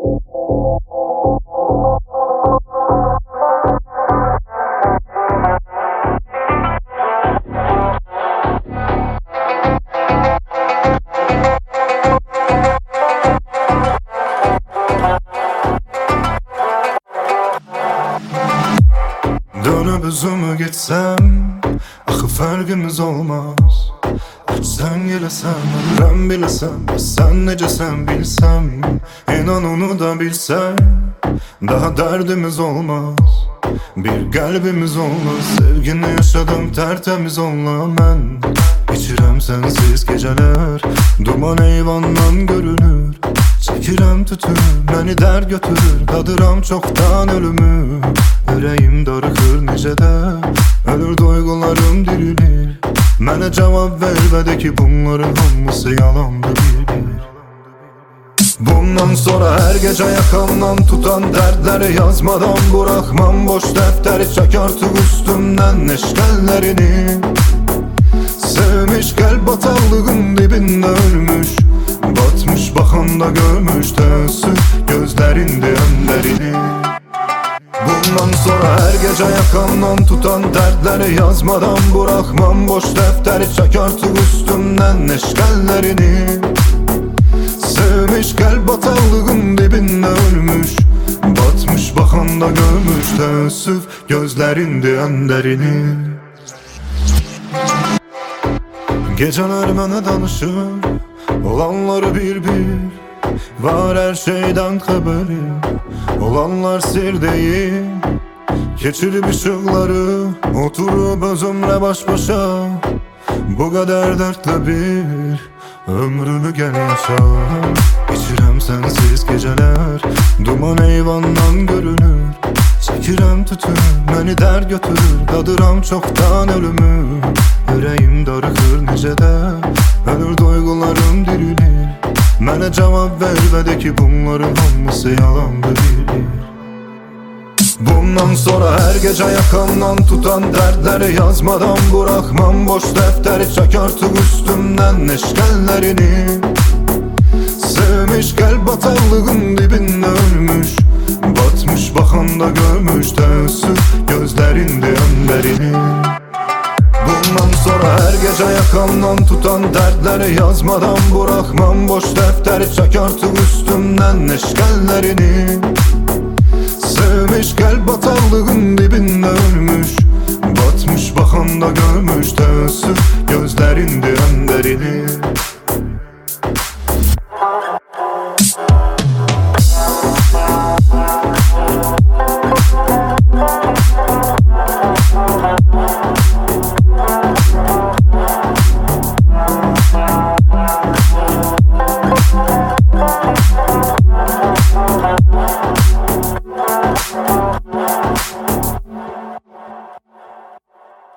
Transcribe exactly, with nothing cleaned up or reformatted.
Dönüp üzümü gitsem axı fərqimiz olmaz. Sən gələsən, mən bilsəm, sən necəsən bilsəm, inan onu da bilsən, daha dərdimiz olmaz. Bir qəlbimiz olmaz, sevgini yaşadım tərtəmiz onunla mən. İçirəm sənsiz gecələr, duman eyvandan görünür. Çəkirəm tütün, məni dər götürür, dadıram çoxdan ölümü. Ürəyim darıxır necə də, ölür duyğularım dirilir. Mənə cavab ver və de ki bunların hamısı yalandı bir bir. Bundan sonra hər gecə yakamdan tutan dərdləri yazmadan buraxmam. Boş dəftəri çək artıq üstümdən eşqəllərini. Sevmiş qəlb bataqlığın dibində ölmüş, batmış baxanda görmüş təəssüf gözlərin deyənlərini. Bundan sonra hər gecə yakamdan tutan dərdləri yazmadan buraxmam. Boş dəftəri çək artıq üstümdən eşqəllərini. Sevmiş qəlb bataqlığın dibində ölmüş, batmış baxanda görmüş təəssüf gözlərin deyənlərini. Gecələr mənə danışır olanları bir bir, var her şeyden haberim, olanlar sir değil. Keçirib ışıqları, oturup özümle baş başa, bu qədər dərdlə bir ömrümü gel yaşa. İçirəm sənsiz gecələr, duman eyvandan görünür. Çəkirəm tütün, məni dər götürür, dadıram çoxdan ölümü. Ürəyim darıxır necə də, ölür duyğularım dirilir. Mənə cavab ver və de ki bunların hamısı yalandı bir bir. Bundan sonra hər gecə yakamdan tutan dərdləri yazmadan buraxmam. Boş dəftəri çək artıq üstümdən eşqəllərini. Sevmiş qəlb bataqlığın dibində ölmüş, batmış baxanda görmüş təəssüf gözlərin deyənlərini. Bundan sonra hər gecə yakamdan tutan dərdləri yazmadan buraxmam. Boş dəftəri çək artıq üstümdən eşqəllərini. Sevmiş qəlb bataqlığın dibində ölmüş, batmış baxanda görmüş təəssüf gözlərin deyənlərini.